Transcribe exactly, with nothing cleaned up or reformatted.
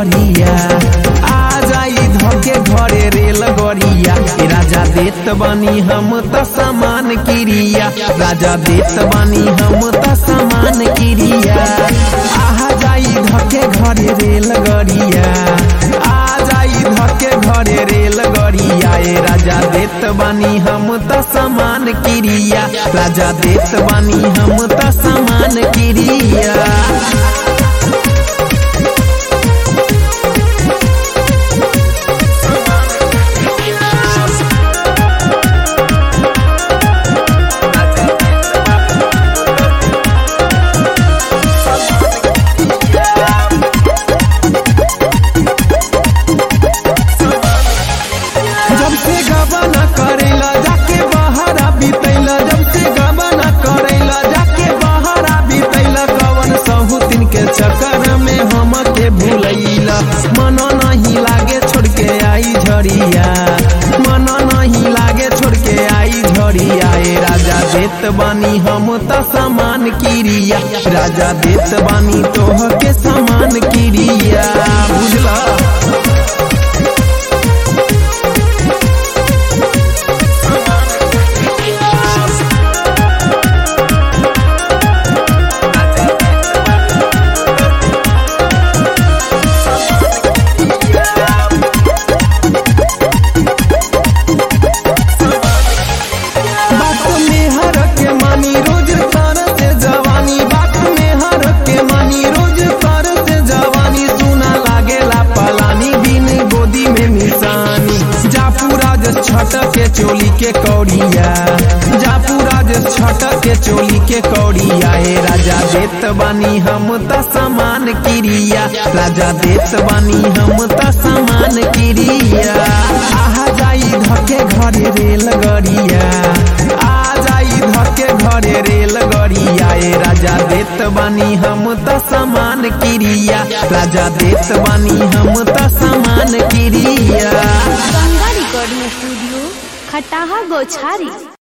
गरिया आ जाई धके घरे रेल गरिया ए राजा देत बानी हम त समान क्रिया राजा देत बानी हम त समान क्रिया आ जाई धके घरे रेल गरिया आ जाई धके घरे रेल गरिया ए राजा देत बानी हम त समान क्रिया राजा देत बानी हम त समान क्रिया जब से गबना करेला जाके बहरा बीतैला जब से गबना करेला जाके बहरा बीतैला कवन सहुतिन के चक्कर में हम के भूलैला मन नहीं लागे छोड़ के आई झड़िया मन नहीं लागे छोड़ के आई झड़िया ए राजा देत बानी हम त समान क्रिया राजा देत बानी तोह के समान क्रिया बुझला छटक के चोली के कौड़िया जापूराज छटक के चोली के कौड़िया ए राजा देत बानी हम त समान क्रिया राजा देत बानी हम त समान क्रिया आ जाई धके घरे रेल गरिया आ जाई धके घरे रेल गरिया ए राजा देत बानी हम त समान क्रिया राजा देत बानी हम त समान क्रिया गंगा रिकॉर्डिंग स्टूडियो खटाहा गोछारी।